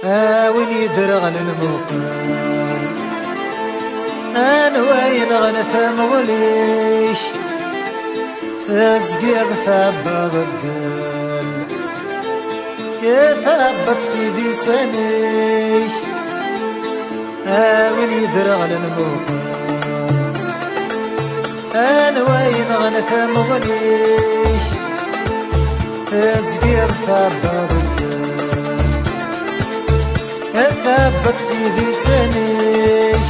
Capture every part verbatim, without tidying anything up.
وين يدرغ الموقن انا وين غنثم غليش تزقيض ثبت الدل يثبت في ذي سنيش وين يدرغ الموقن انا وين غنثم غليش تزقيض ثبت الدل ثبت في ذي سنيش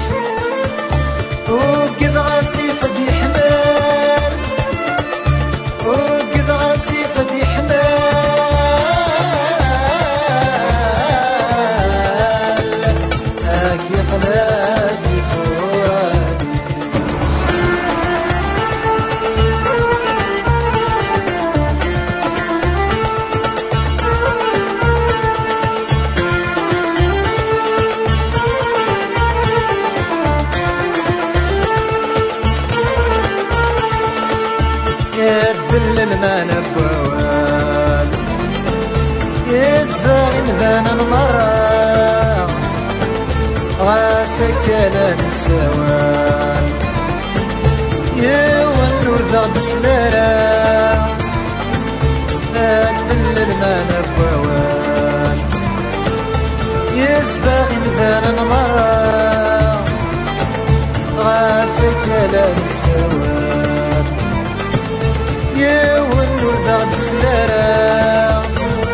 وقد غاسيف دي حمال وقد غاسيف دي حمال هاكي قلبي صورتي يدل ما نبوال يستغل ذانا المرة غاسك لان السوال يوالنور ذا بسلالة يدل ما نبوال يستغل ذانا المرة غاسك لان السوال يوالنور ذا بسلالة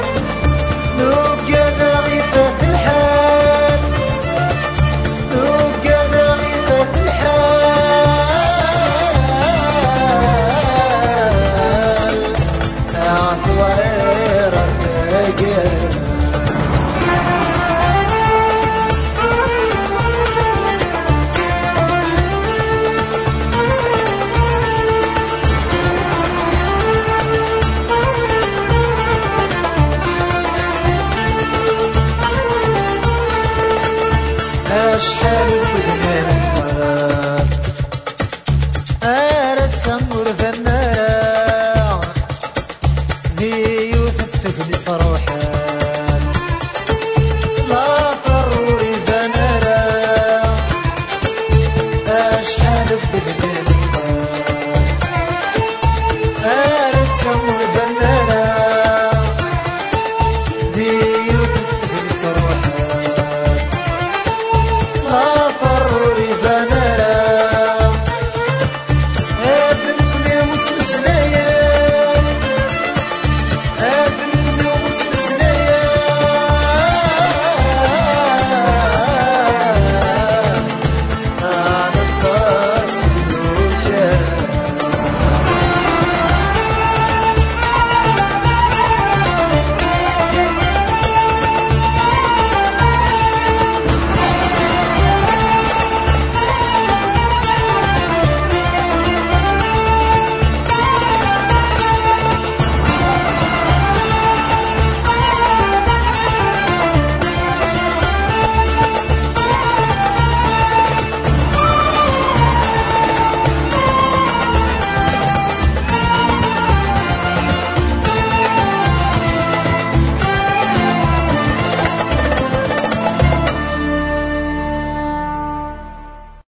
نبقى ضعيفة في الحال نبقى ضعيفة في الحال أعطي وعير الرجال شحال وذنان الفرار أرسم ورثنا ذي يوث تفلس روحي